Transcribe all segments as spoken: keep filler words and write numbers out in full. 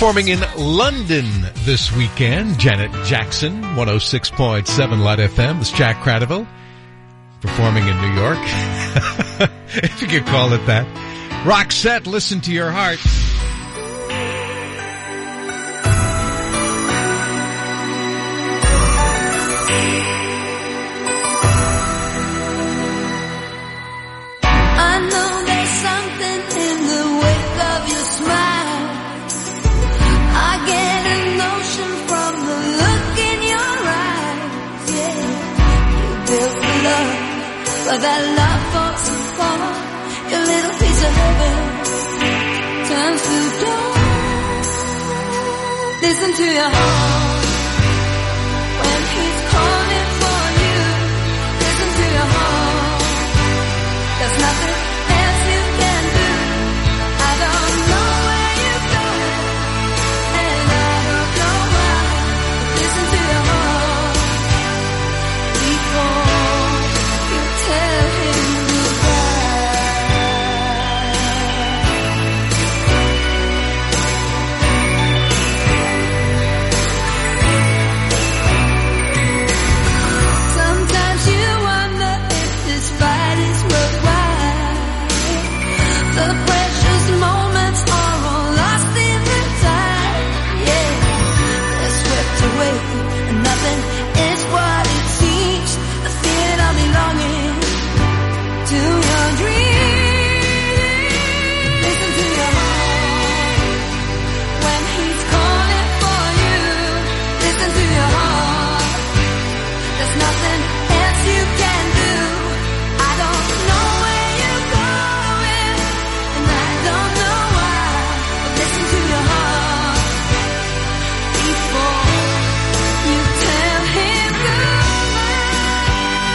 Performing in London this weekend, Janet Jackson, one oh six point seven Light F M. This is Jack Cradaville. Performing in New York, if you could call it that. Roxette, Listen to Your Heart. But that love falls apart, your little piece of heaven turns to dawn. Listen to your heart when he's calling for you. Listen to your heart, there's nothing else you can do. I don't know where you're going, and I don't know why. Listen to your heart before tell him sometimes you wonder if this fight is worthwhile. The precious moments are all lost in the tide. Yeah, they're swept away and nothing is what it seems. The feeling of belonging to your dreams. Listen to your heart when he's calling for you. Listen to your heart, there's nothing else you can do. I don't know where you're going, and I don't know why, but listen to your heart before you tell him goodbye.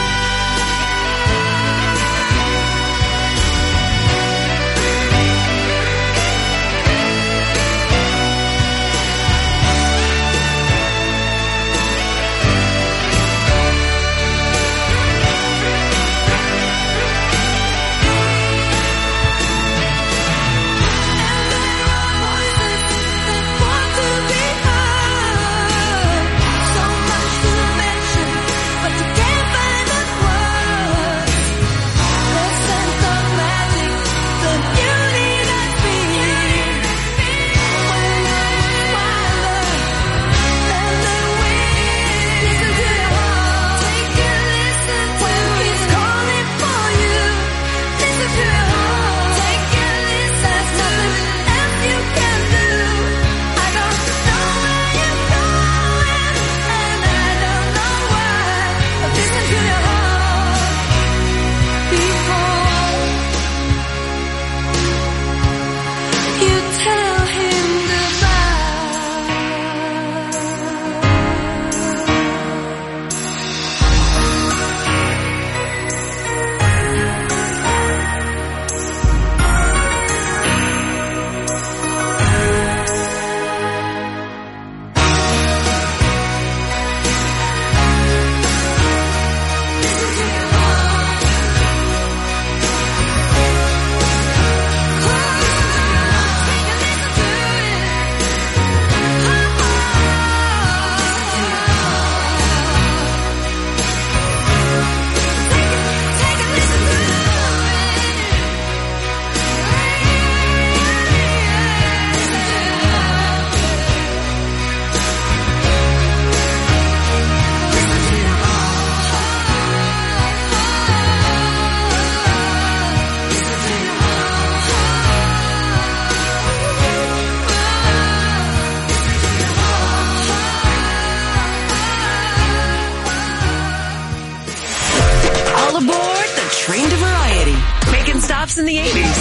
In the eighties.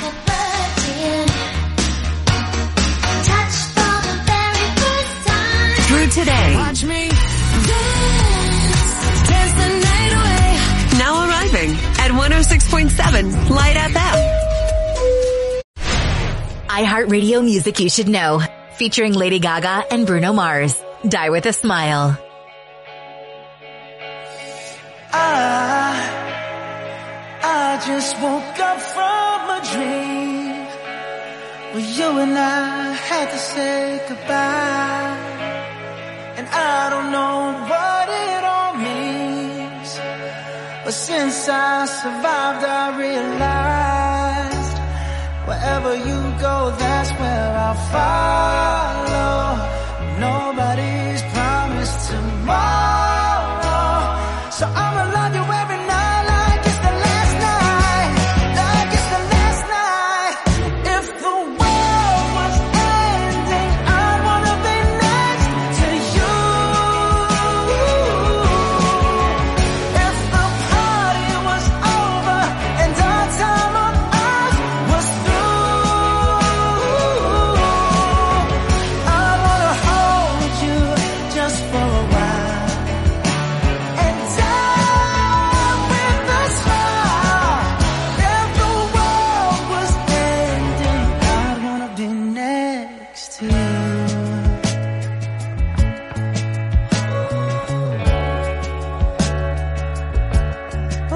Through today. Watch me dance, dance the night away. Now arriving at one oh six point seven Light F M. iHeartRadio Music You Should Know. Featuring Lady Gaga and Bruno Mars. Die with a Smile. I, I just woke up from a dream Well, you and I had to say goodbye, and I don't know what it all means, but since I survived I realized wherever you go, that's where I'll follow. Nobody's promised tomorrow, so I'ma love you every night like it's the last night, like it's the last night. If the world was ending, I'd wanna be next to you. If the party was over and our time on earth was through, I wanna hold you just for a while and die with a smile. If the world was ending, I'd wanna be next to you. Oh,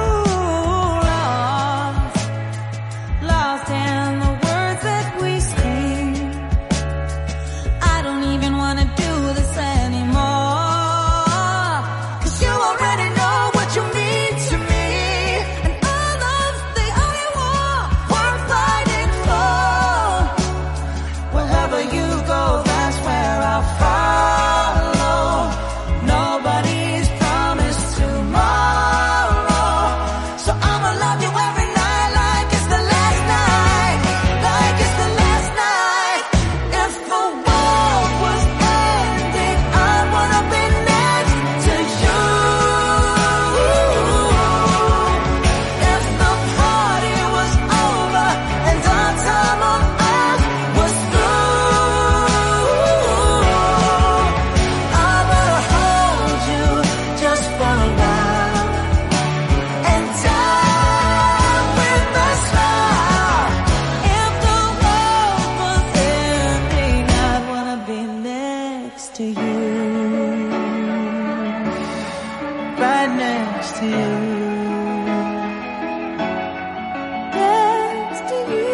lost, lost in the words that we speak. I don't even wanna do this anymore, 'cause you already know what you mean to me, and all of the only war worth fighting for. Wherever you go, that's where I'll follow. Nobody's promised tomorrow, so I'ma love you every night like it's the last night, like it's the last night. If the world was ending, I wanna be next to you. If the party was over and our time on earth was through, I wanna hold you just for a while and die with a smile. If the world was ending, I'd wanna be next to you, right next to you, next to you,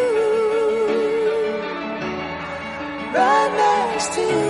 right next to you.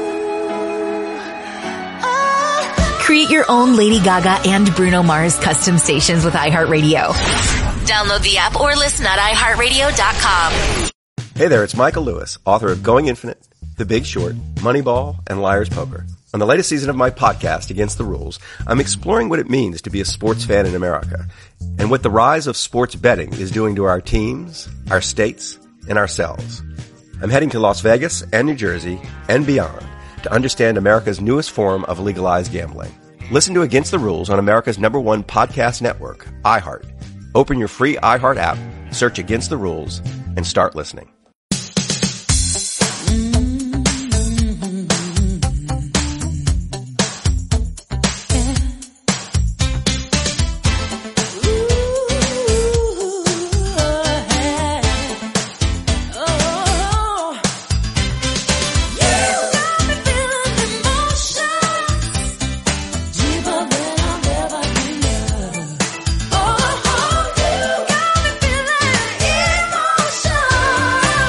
I Create your own Lady Gaga and Bruno Mars custom stations with iHeartRadio. Download the app or listen at i heart radio dot com. Hey there, it's Michael Lewis, author of Going Infinite, The Big Short, Moneyball, and Liar's Poker. On the latest season of my podcast, Against the Rules, I'm exploring what it means to be a sports fan in America and what the rise of sports betting is doing to our teams, our states, and ourselves. I'm heading to Las Vegas and New Jersey and beyond to understand America's newest form of legalized gambling. Listen to Against the Rules on America's number one podcast network, iHeart. Open your free iHeart app, search Against the Rules, and start listening. Oh, you got me feeling emotion.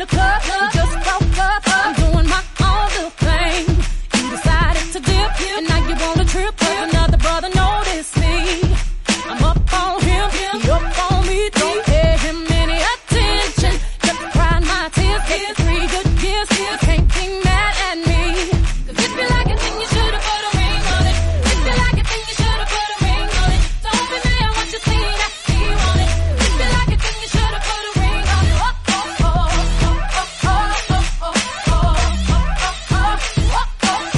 the club, we just broke up. I'm doing my own little thing. You decided to dip, and now you want a trip. Cause another brother noticed me. I'm up on him, he up on me. Don't pay him any attention. Just crying my tears, get three good years. You can't be mad at me. Cause if you like it, then you should've put a ring on it. If you like it, then you should've put a ring on it. Don't be mad what you see that he want it. If you like it, then you should've put a ring on it. Oh, oh, oh, oh, oh, oh, oh, oh, oh, oh, oh,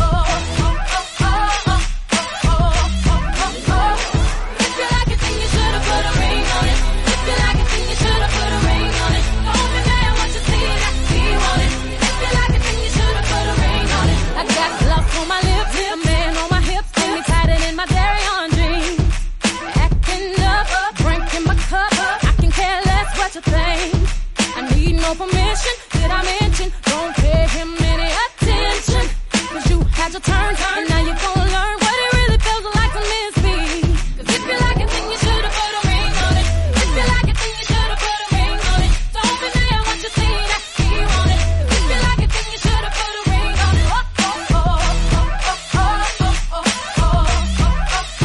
oh. If you like it, then you should've put a ring on it. If you like it, then you should've put a ring on it. Don't be mad what you see that he want it. If you like it, then you should've put a ring on it. I got love on my lips, a man on my hips, hold me tighter than my dairy on jeans. Acting up, drinking my cup, I can care less what you think. I need no permission, did I mention? Don't pay him any attention. Cause you had your turn, and now you're gonna learn what it really feels like to miss me. Cause if you like it, then you should've put a ring on it. If you like it, then you should've put a ring on it. Don't be mad what you see that he want it. If you like it, then you should've put a ring on it. Oh, oh, oh, oh, oh, oh, oh, oh, oh,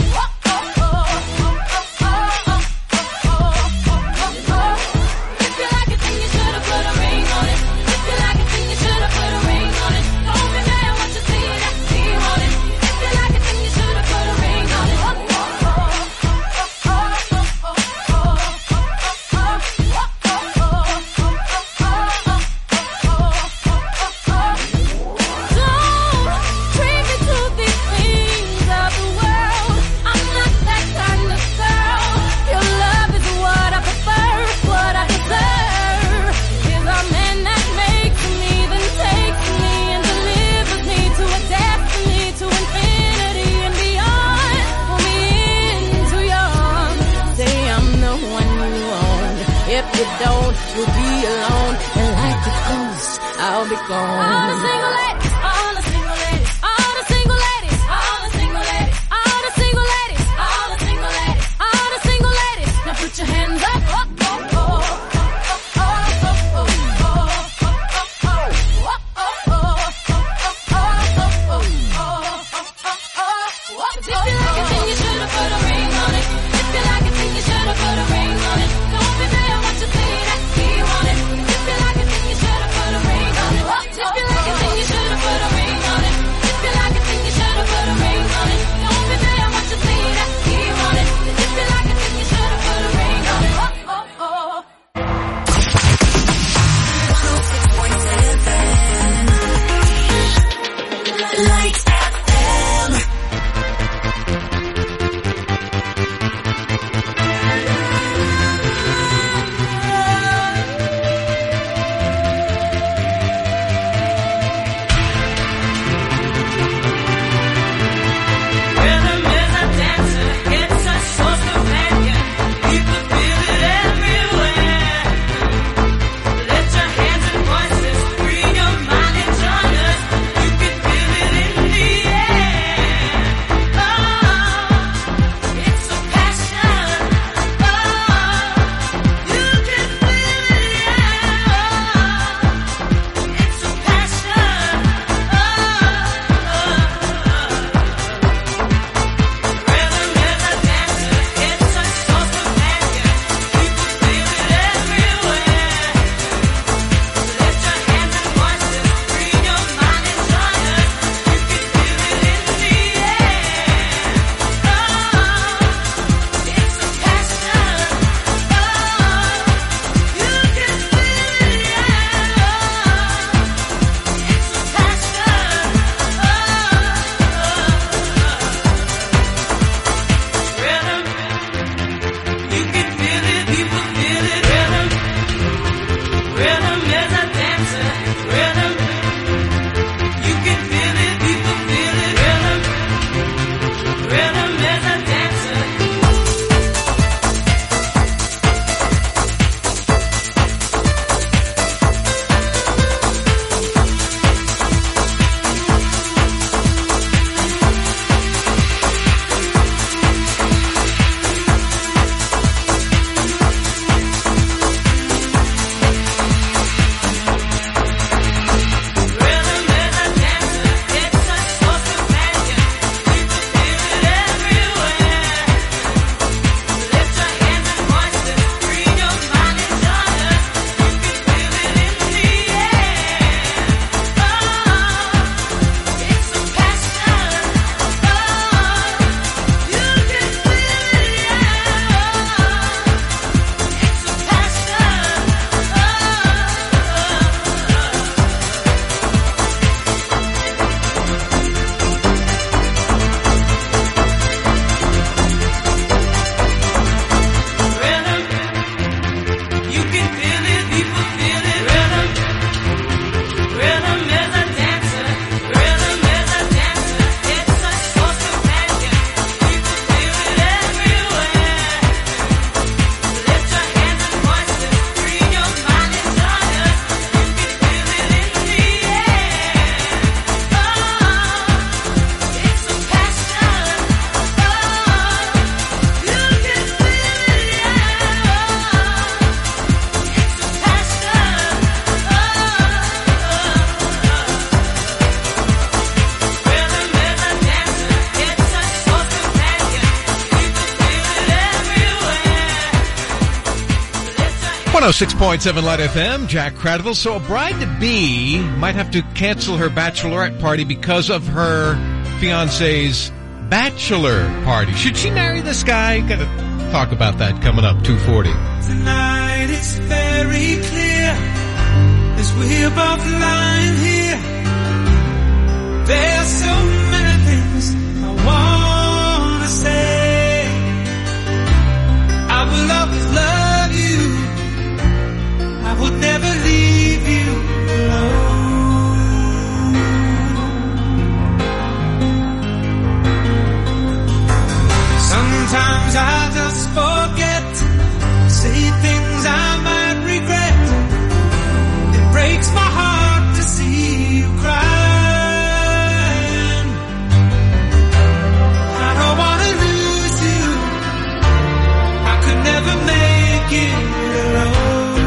If you like it, then you should've put a ring on it. If you like it, then you should've put a ring on it. Don't be mad what you see that he want it. If you like it, then you should've put a ring on it. Oh, oh, oh, oh, oh, oh, Don't treat me to these things of the world. I'm not that kind of girl. Your love is what I prefer, what I deserve. Is a man that makes me, then takes me and delivers me to a destiny, to infinity and beyond. Pull me in too young. Say I'm the one you own. If you don't, you'll be alone. And like the ghost, I'll be gone. All the single ladies, all the single ladies, all the single ladies, all the single ladies, all the single ladies, all the single ladies, all the single ladies. Now put your hands up. Oh, oh, oh, oh, oh, oh, oh, If you like it, then you should've put a ring on it. If you like it, then you should've put a ring on it. Don't be mad what you see that he want it. If you like it, then you should've put a ring on it. If you like it, then one oh six point seven Light F M, Jack Cradville. So a bride-to-be might have to cancel her bachelorette party because of her fiancé's bachelor party. Should she marry this guy? Gotta talk about that coming up, two forty. Tonight it's very clear as we're both lying here. There's so many things I wanna say. I will always love you. I would never leave you alone. Sometimes I just forget, say things I might regret. It breaks my heart to see you cry. Never make it alone.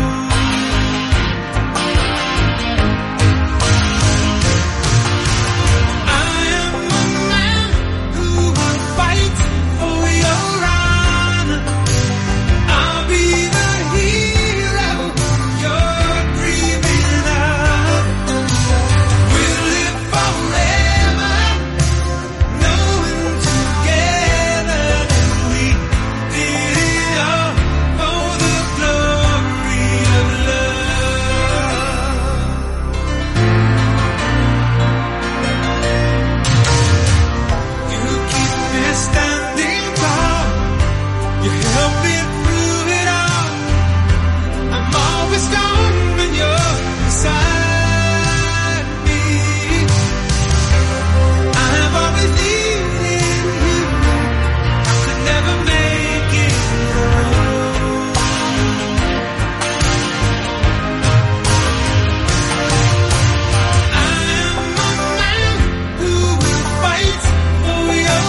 I am a man who will fight for your honor. I'll be the hero you're dreaming of. We'll live forever, knowing together that we did it all. Standing tall, you help me through it all. I'm always gone when you're beside me. I have always needed you. I could never make it alone. I am a man who will fight for your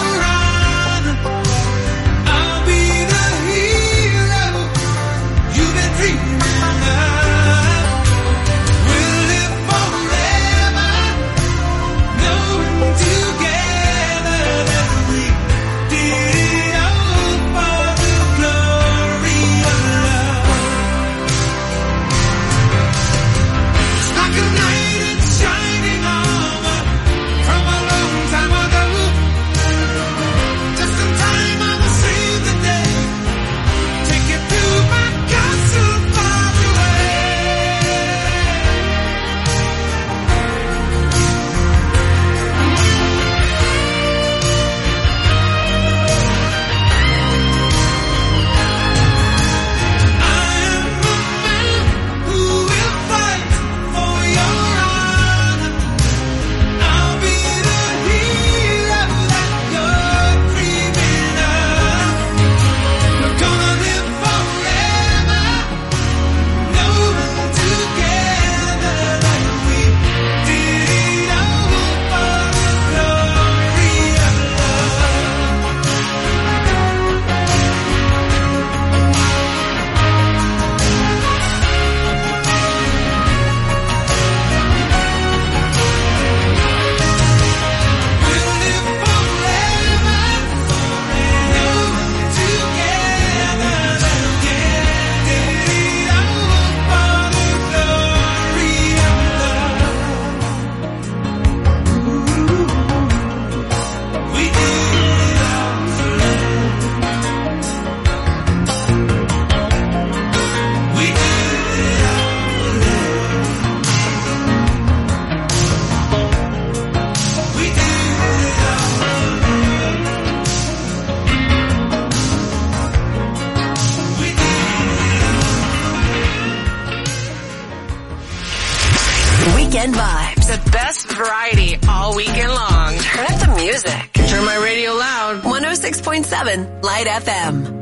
Weekend vibes. The best variety all weekend long. Turn up the music. Turn my radio loud. one oh six point seven Light F M.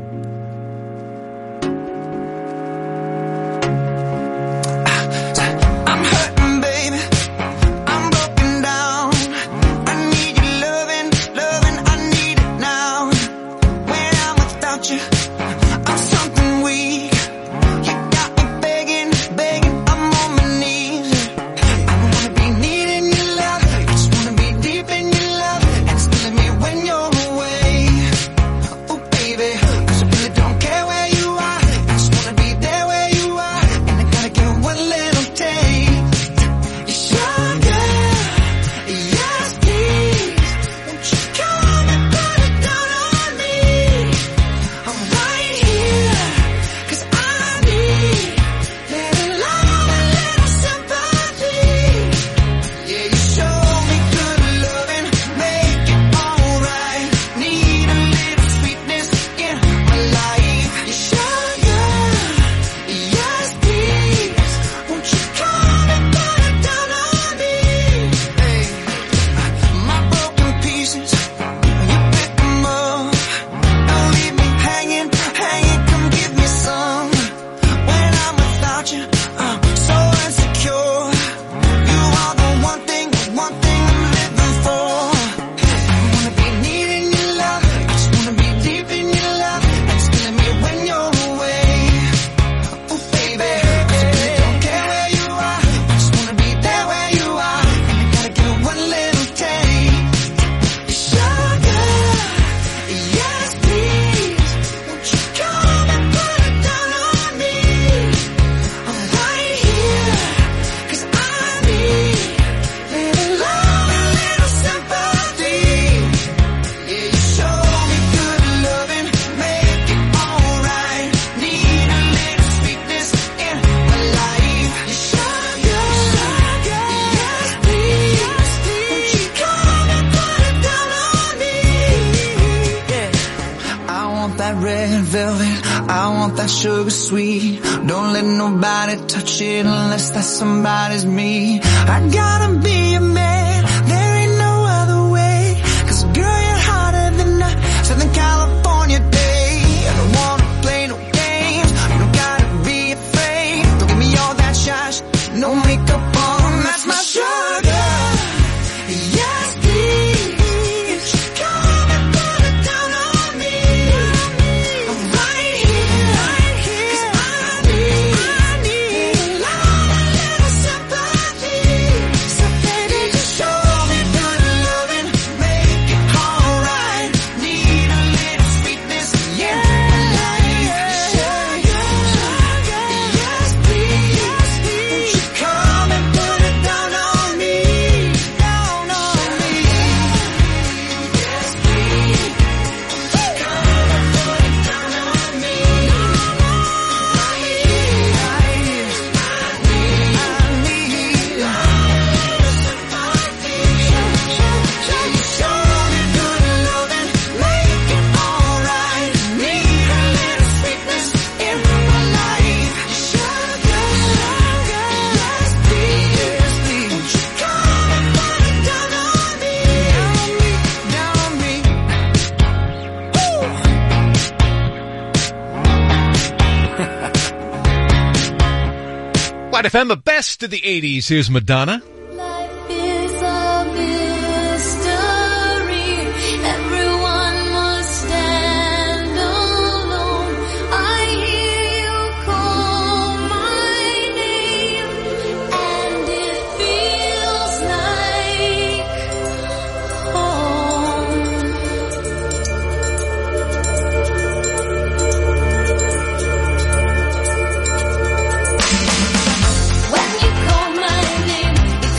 When you're away, oh baby, that sugar sweet. Don't let nobody touch it unless that somebody's me. I gotta be a man, there ain't no other way. Cause girl, you're hotter than a Southern California day. I don't wanna play no games, you don't gotta be afraid. Don't give me all that shy, no makeup on, that's my sugar. Yes, please, come and put it down on me. I'm right here, right here, 'cause I need, I need a lot, a little sympathy. So baby, just show me good loving, make it alright. Need a little sweetness, yeah, sugar, sugar, yes, please, won't you come and put it down on me, down on me. Yes, please, come and put it down on me. Right here, right here, I need, I need a little sympathy. Show me good loving, make it alright. Need a little sweetness in my life. Sugar, sugar, yes, please, won't you come and put it down on me, down on me, down on me. White F M, the best of the eighties. Here's Madonna. Life is a mystery. Everyone must stand alone. I hear you call my name, and it feels like home. When you call my name, it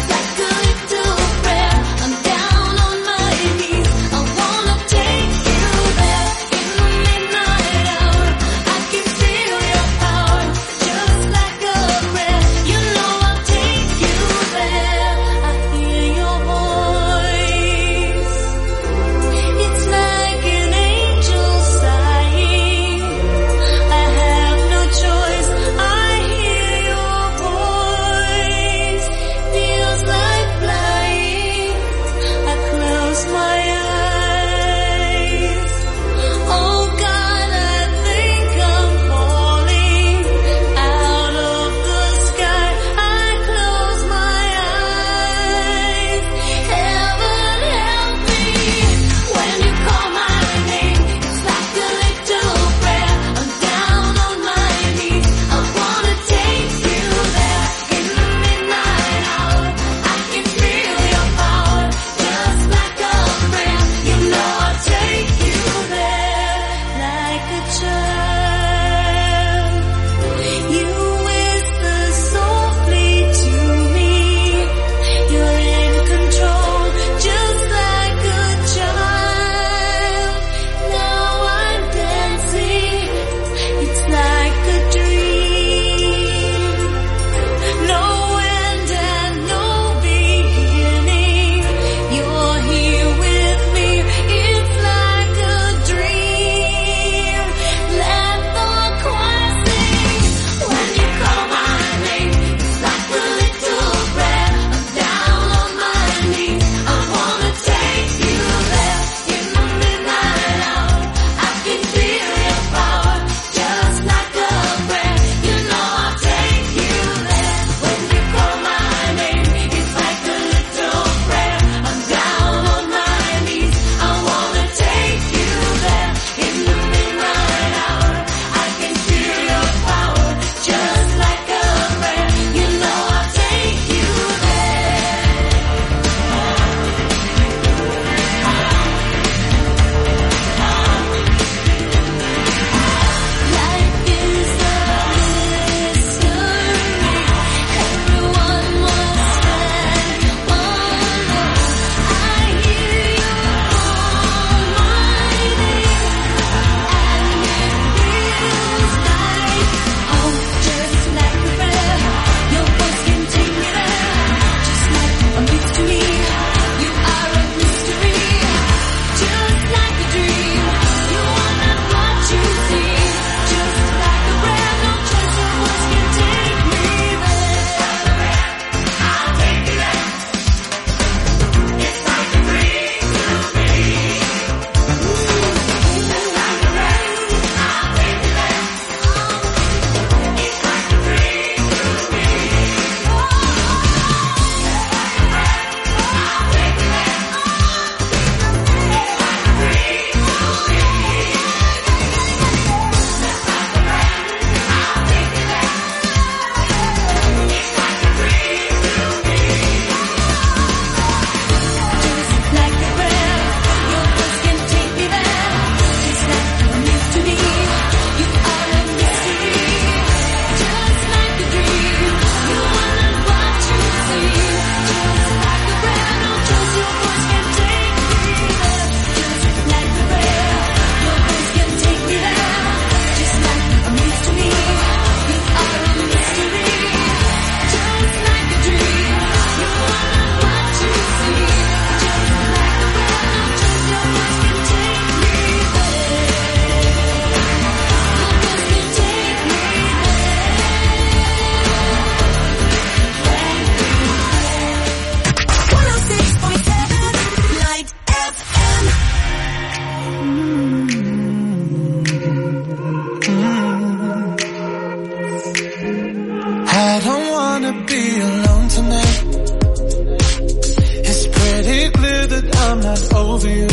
not over you.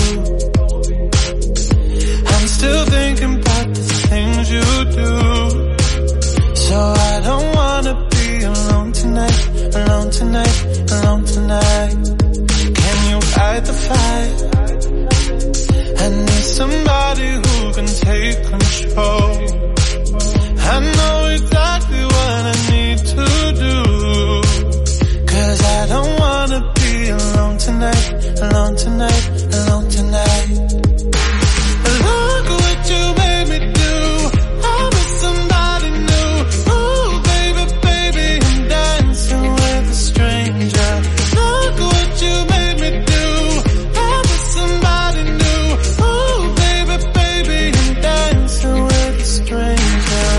I'm still thinking about the things you do. So I don't wanna be alone tonight, alone tonight, alone tonight. Can you fight the fight? I need somebody who can take control. I know exactly what I need to do. Cause I don't wanna be alone tonight, alone tonight, alone tonight. Look what you made me do. I'm with somebody new. Ooh, baby, baby, I'm dancing with a stranger. Look what you made me do. I'm with somebody new. Ooh, baby, baby, I'm dancing with a stranger.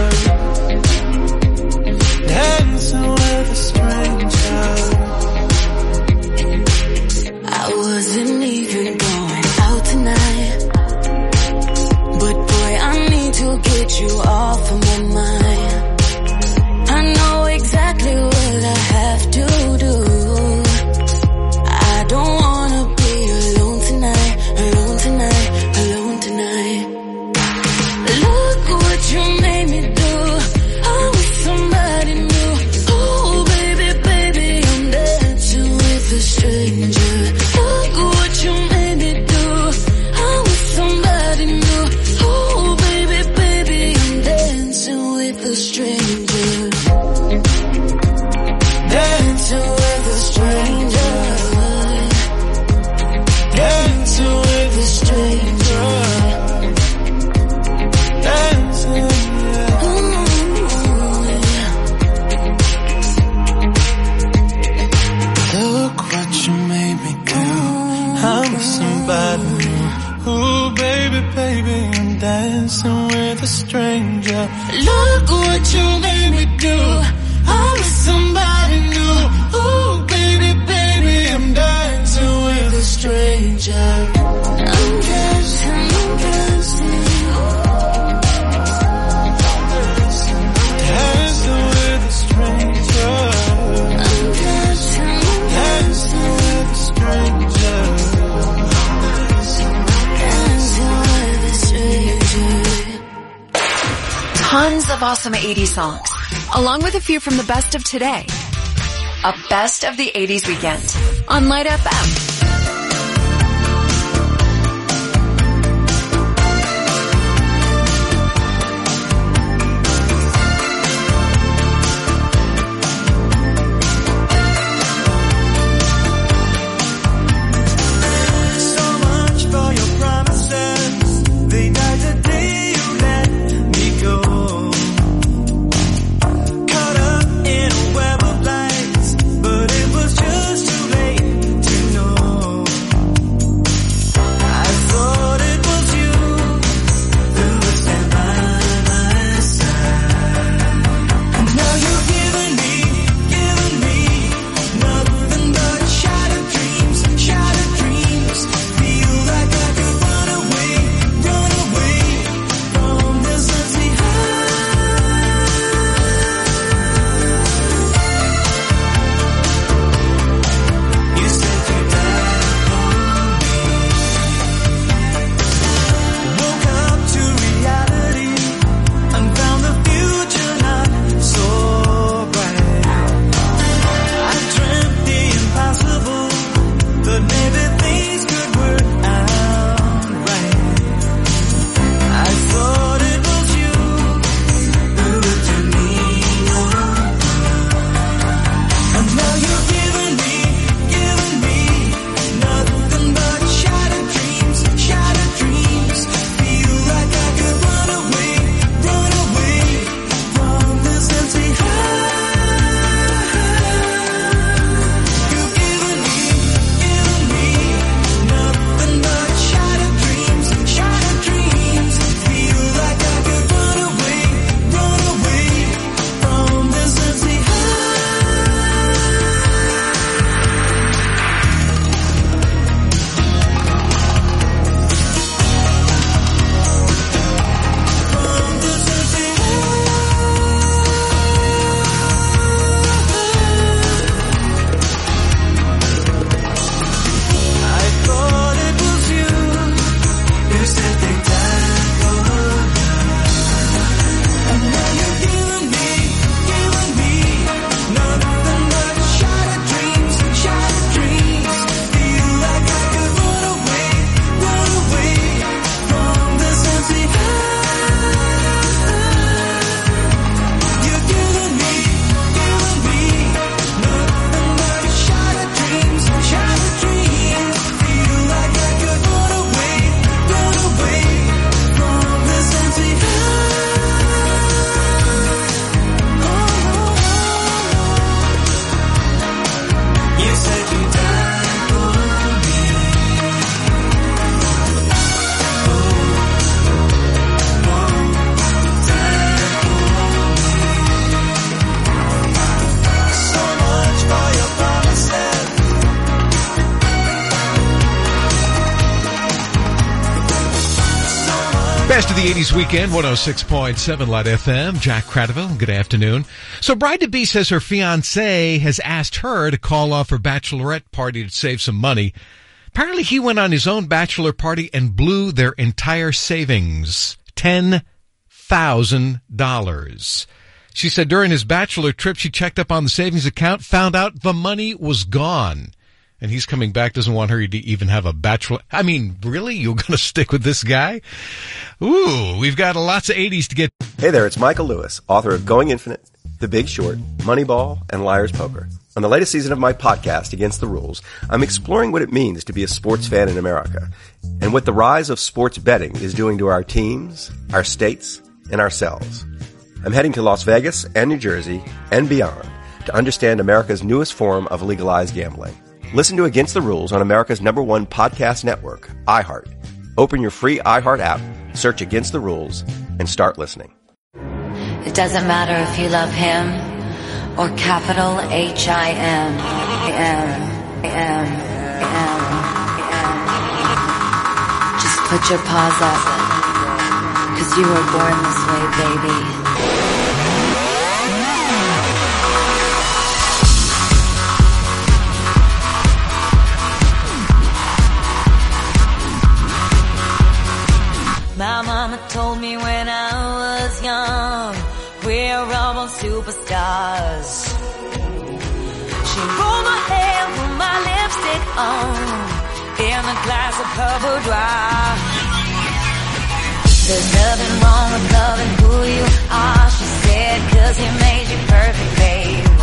Dancing with a stranger. I wasn't even going out tonight, but boy, I need to get you off of my mind. I know exactly what I have to do. I don't wanna be alone tonight, alone tonight, alone tonight. Look what you made me do. I'm with somebody new. Oh, baby, baby, I'm dancing with a stranger. Look what you made me do. I'm with somebody new. Oh, baby, baby, I'm dancing with a stranger. Dancing with a stranger. Dancing with a stranger. Dancing, yeah. Look what you made me do. I'm with somebody new. Ooh, baby, baby, I'm dancing with a stranger. Look what you made me do. I'm with somebody new. Ooh, baby, baby, I'm dancing with a stranger. I'm dancing, I'm dancing. Dancing with a stranger. I'm dancing, I'm Dancing with a stranger. dancing with a stranger. Tons of awesome eighties songs, along with a few from the best of today. A best of the eighties weekend on Light F M. So much for your promises. They died the day you let me go. Caught up in a web of lights, but it was just too late to know. to the eighties weekend, one oh six point seven Light F M. Jack Cradiville, good afternoon. So bride-to-be says her fiancé has asked her to call off her bachelorette party to save some money. Apparently he went on his own bachelor party and blew their entire savings. ten thousand dollars. She said during his bachelor trip, she checked up on the savings account, found out the money was gone. And he's coming back, doesn't want her to even have a bachelor. I mean, really? You're going to stick with this guy? Ooh, we've got lots of eighties to get. Hey there, it's Michael Lewis, author of Going Infinite, The Big Short, Moneyball, and Liar's Poker. On the latest season of my podcast, Against the Rules, I'm exploring what it means to be a sports fan in America and what the rise of sports betting is doing to our teams, our states, and ourselves. I'm heading to Las Vegas and New Jersey and beyond to understand America's newest form of legalized gambling. Listen to Against the Rules on America's number one podcast network, iHeart. Open your free iHeart app, search Against the Rules, and start listening. It doesn't matter if you love him or capital H I M. M. M. M. M. Just put your paws up, 'cause you were born this way, baby. My mama told me when I was young, we're all born superstars. She rolled my hair, put my lipstick on, in a glass of purple dry. There's nothing wrong with loving who you are, she said, 'cause he made you perfect, babe.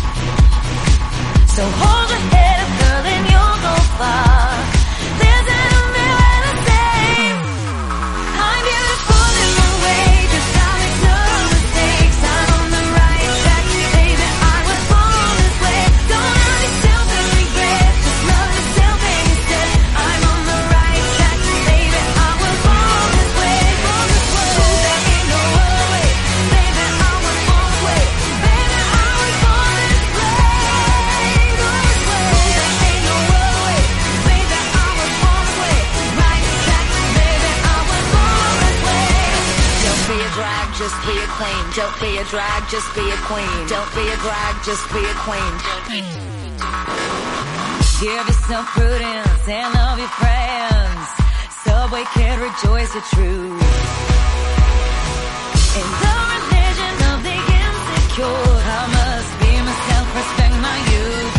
So hold your head up, girl, and you'll go far. Listen to me when I say, I'm beautiful in my way, 'cause I make no mistakes. I'm on the right track, baby, I was born this way. Don't hurt yourself and regret, just love yourself instead. I'm on the right track, baby, I was born this way. Born this way. Ooh, there ain't no other way, baby, I was born this way. Baby, I was born this way. Born this way. Ooh, there ain't no other way, baby, I was born this way. Right track, baby, I was born this way. Don't be a drag, just be a queen. Don't be a drag, just be a queen. Don't be a drag, just be a queen. Give yourself prudence and love your friends. Subway kid, rejoice the truth. In the religion of the insecure, I must be myself, respect my youth.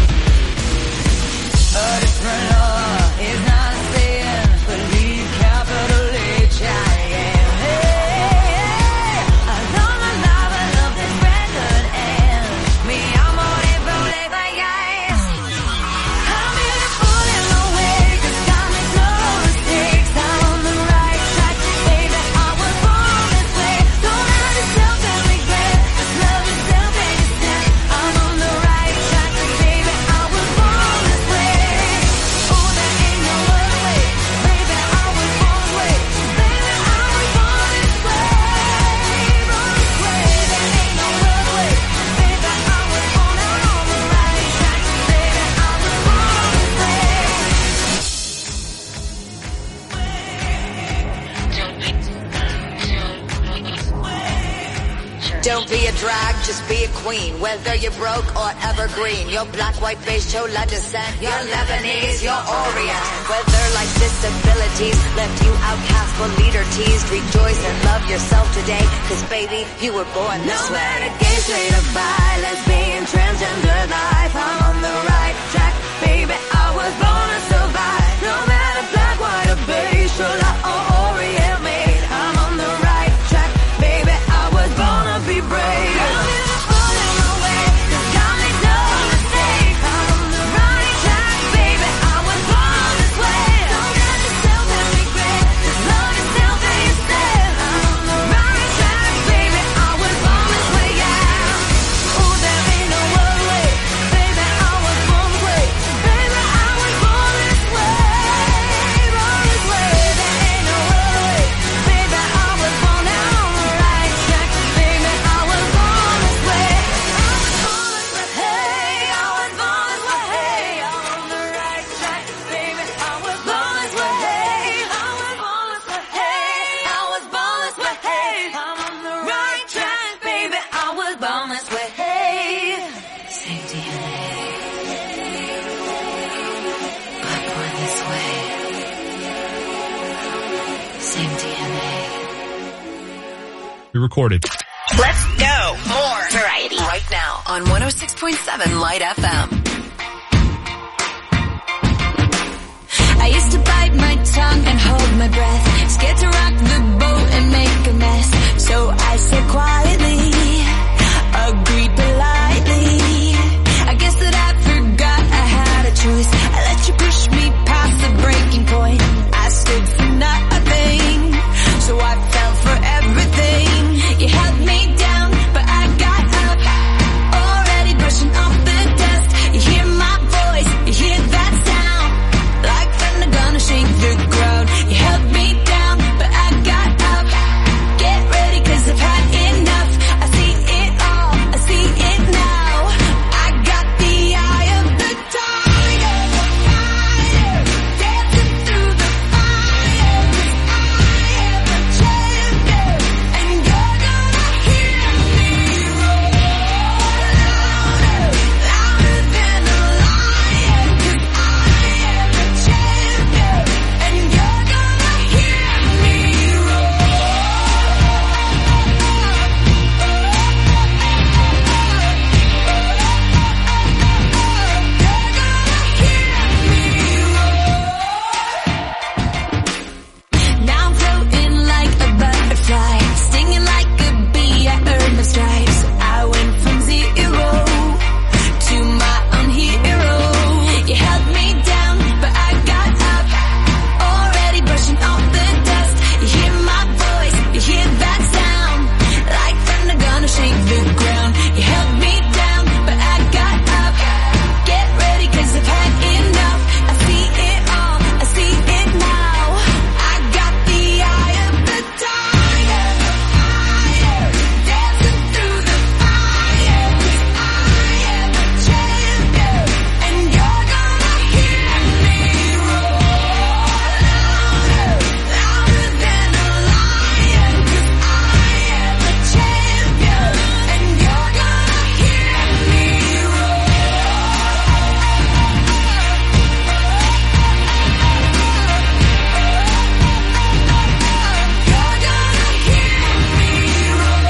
A different law is not a sin, believe capital H I M. Hey, I love my life, I love this record, and me, I'm on it, roll it like ice. I'm beautiful in my way, 'cause I make no mistakes. I'm on the right track, baby, I was born this way. Don't hurt yourself and regret, just love yourself instead. I'm on the right track, baby, I was born this way. Oh, there ain't no other way, baby, I was born this way. Baby, I was born this way. Born this way. There ain't no other way, baby, I was born. I'm on the right track, baby, I was born this way. Don't be a drag, just be a queen. Whether you're broke or evergreen, you're black, white, beige, chola descent, you're Lebanese, you're Orient. Whether life's disabilities left you outcast but leader teased, rejoice and love yourself today, 'cause baby, you were born this No way. matter gay, straight or bi, lesbian, transgender life, I'm on the right track, baby, I was born to survive. No matter black, white or beige, chola or Orient made, I'm on the right track, baby, I was born to be brave. I'm beautiful in my way, 'cause I make no mistakes. I'm on the right track, baby, I was born this way. Don't hurt yourself and regret, just love yourself instead. I'm on the right track, baby, I was born this way, yeah. Ooh, there ain't no other way, baby, I was born Recorded. Let's go. More variety right now on one oh six point seven Light F M. I used to bite my tongue and hold my breath, scared to rock the boat and make a mess. So I said quietly, agreed politely. I guess that I forgot I had a choice. I let you push me past the breaking point. I stood for nothing, so I fell for everything. You held me down, but I got up, already brushing off the dust. You hear my voice, you hear that sound, like thunder gonna shake the ground. You held me down, but I got up. Get ready, cause I've had enough. I see it all, I see it now. I got the eye of the tiger, fire, dancing through the fire. 'Cause I am a champion, and you're gonna hear me roar louder, louder than a lion. 'Cause I am a champion, and you're gonna hear me roar. Now I'm floating like a butterfly, stinging like a bee. I earned my stripes. I went from zero to my own hero. You held me down, but I got up, already brushing off the dust. You hear my voice, you hear that sound, like thunder gonna shake the ground. You held me down, but I got up. Get ready, cause I've had enough. I see it all, I see it now. I got the eye of the tiger, fire, dancing through the fire. 'Cause I am a champion, and you're gonna hear me roar louder, louder than a lion. 'Cause I am a champion, and you're gonna hear me roar. You're gonna hear me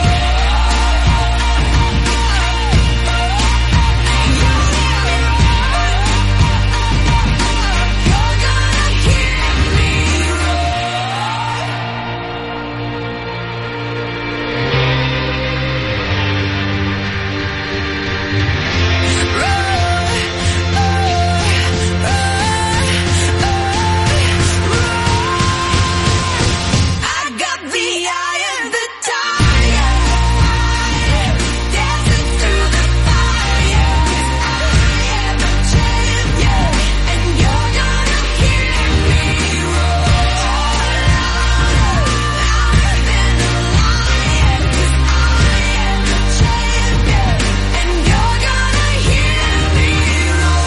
I got the eye of the tiger, fire, dancing through the fire. 'Cause I am a champion, and you're gonna hear me roar louder, louder than a lion. 'Cause I am a champion, and you're gonna hear me roar.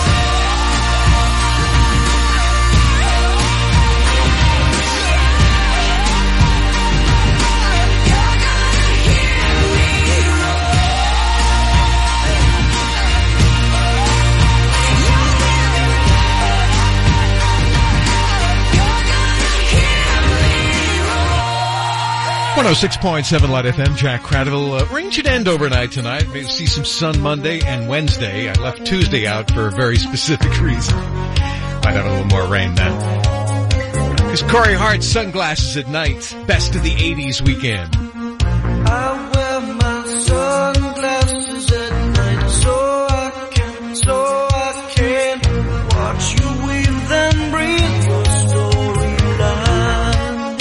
one oh six point seven Light F M, Jack Cradle. Uh, rain should end overnight tonight. Maybe see some sun Monday and Wednesday. I left Tuesday out for a very specific reason. Might have a little more rain then. It's Corey Hart's Sunglasses at Night. Best of the eighties weekend. I wear my sunglasses at night so I can, so I can watch you weave and breathe your storylines.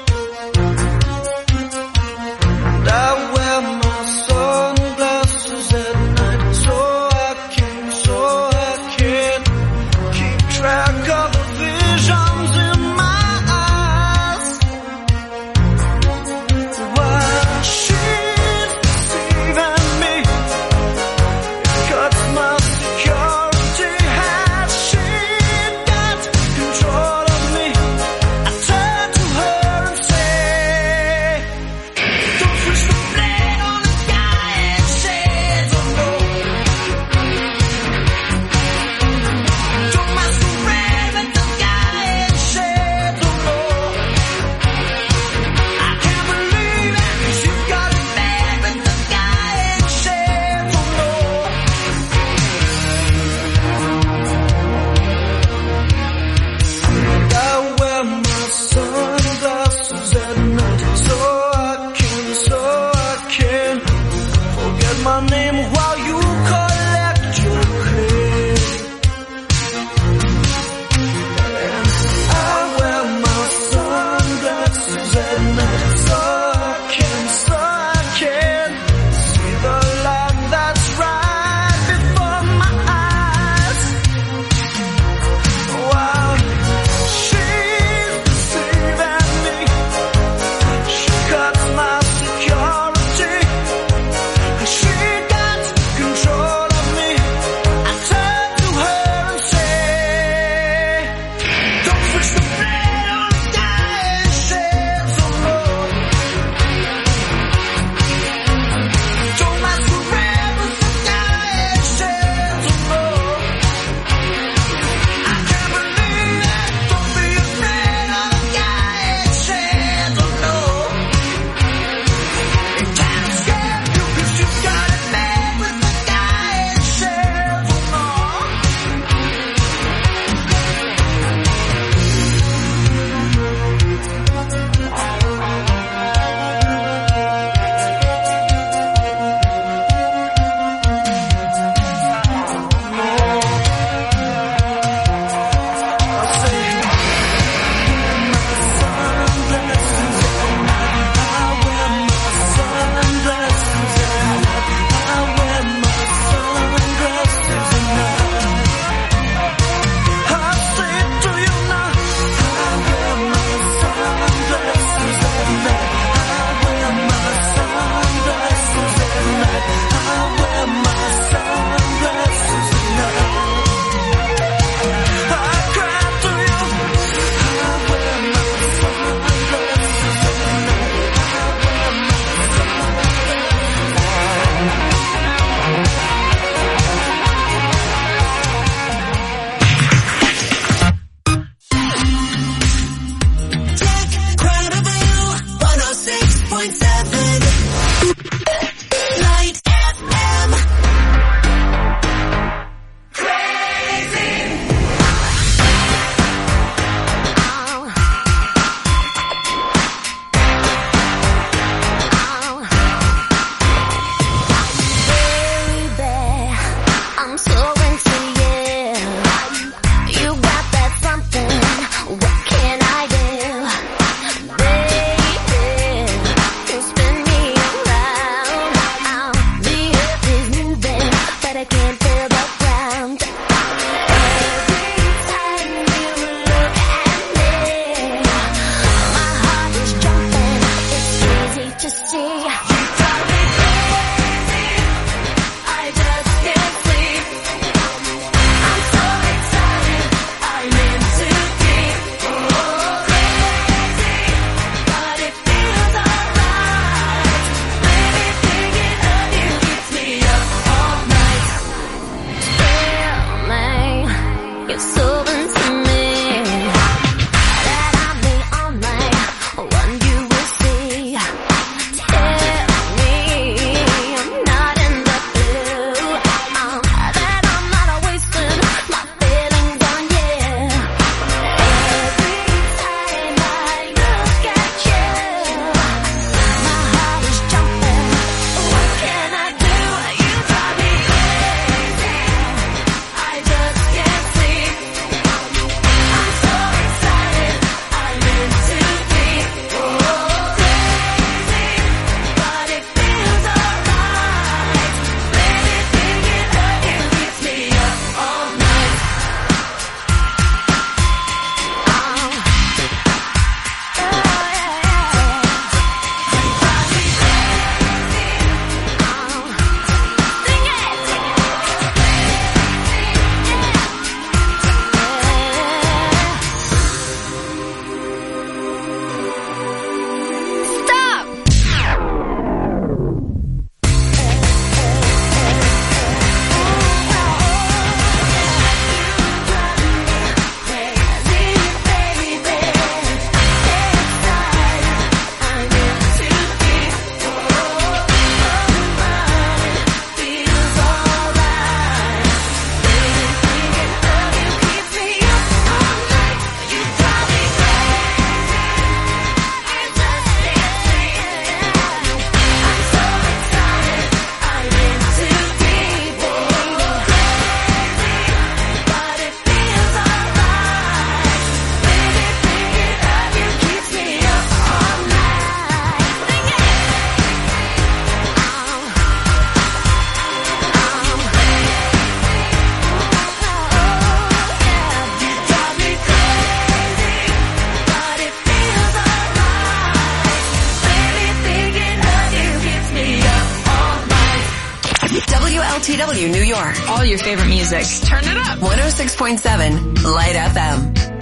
And I wear my sunglasses at night so I can, so I can keep track of the visions in my eyes. W W New York. All your favorite music. Turn it up. one oh six point seven Light F M.